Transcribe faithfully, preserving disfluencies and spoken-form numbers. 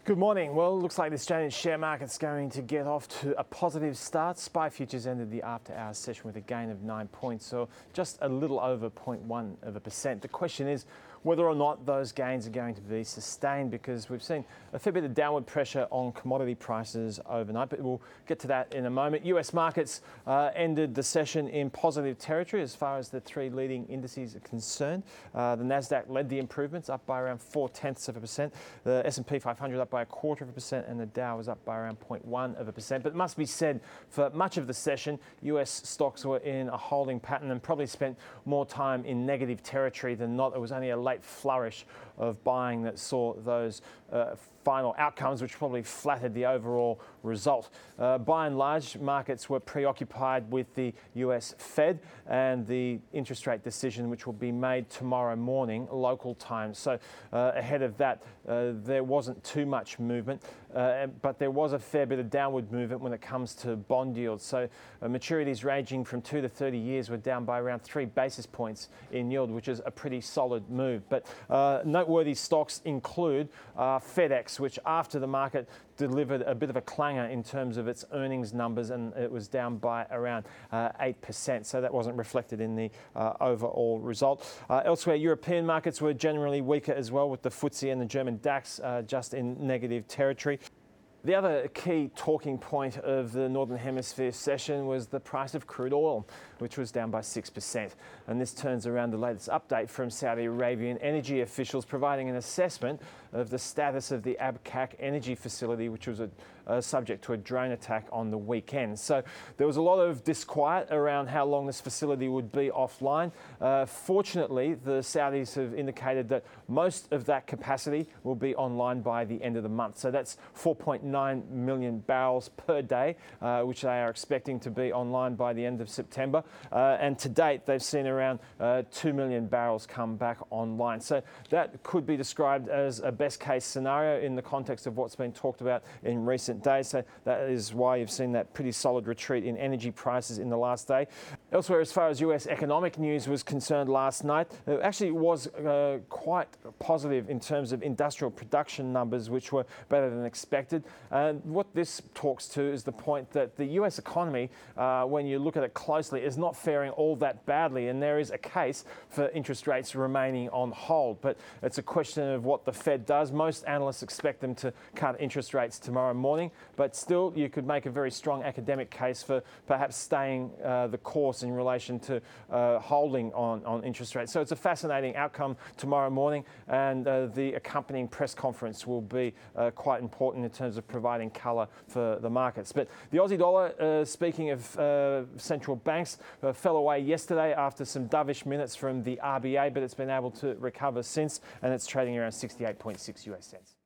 Good morning. Well, it looks like the Australian share market's going to get off to a positive start. S P Y futures ended the after-hours session with a gain of nine points, so just a little over zero point one of a percent. The question is whether or not those gains are going to be sustained, because we've seen a fair bit of downward pressure on commodity prices overnight, but we'll get to that in a moment. U S markets uh, ended the session in positive territory as far as the three leading indices are concerned. Uh, the Nasdaq led the improvements, up by around four tenths of a percent. The S and P five hundred up by a quarter of a percent, and the Dow was up by around zero point one of a percent. But it must be said, for much of the session, U S stocks were in a holding pattern and probably spent more time in negative territory than not. It was only a late flourish of buying that saw those uh, final outcomes, which probably flattered the overall result. Uh, by and large, markets were preoccupied with the U S Fed and the interest rate decision, which will be made tomorrow morning, local time. So uh, ahead of that, uh, there wasn't too much movement, uh, but there was a fair bit of downward movement when it comes to bond yields. So uh, maturities ranging from two to thirty years were down by around three basis points in yield, which is a pretty solid move. But uh, noteworthy stocks include uh, FedEx, which after the market delivered a bit of a clanger in terms of its earnings numbers, and it was down by around uh, eight percent. So that wasn't reflected in the uh, overall result. Uh, elsewhere, European markets were generally weaker as well, with the F T S E and the German DAX uh, just in negative territory. The other key talking point of the Northern Hemisphere session was the price of crude oil, which was down by six percent. And this turns around the latest update from Saudi Arabian energy officials providing an assessment of the status of the Abqaiq energy facility, which was a, a subject to a drone attack on the weekend. So there was a lot of disquiet around how long this facility would be offline. Uh, fortunately, the Saudis have indicated that most of that capacity will be online by the end of the month. So that's four point nine million barrels per day, uh, which they are expecting to be online by the end of September. Uh, and to date, they've seen around uh, two million barrels come back online. So that could be described as a best case scenario in the context of what's been talked about in recent days. So that is why you've seen that pretty solid retreat in energy prices in the last day. Elsewhere, as far as U S economic news was concerned last night, it actually was uh, quite positive in terms of industrial production numbers, which were better than expected. And what this talks to is the point that the U S economy, uh, when you look at it closely, is not faring all that badly, and there is a case for interest rates remaining on hold. But it's a question of what the Fed does. Most analysts expect them to cut interest rates tomorrow morning, but still you could make a very strong academic case for perhaps staying uh, the course in relation to uh, holding on, on interest rates. So it's a fascinating outcome tomorrow morning, and uh, the accompanying press conference will be uh, quite important in terms of providing colour for the markets. But the Aussie dollar, uh, speaking of uh, central banks, uh, fell away yesterday after some dovish minutes from the R B A, but it's been able to recover since, and it's trading around sixty-eight point six U S cents.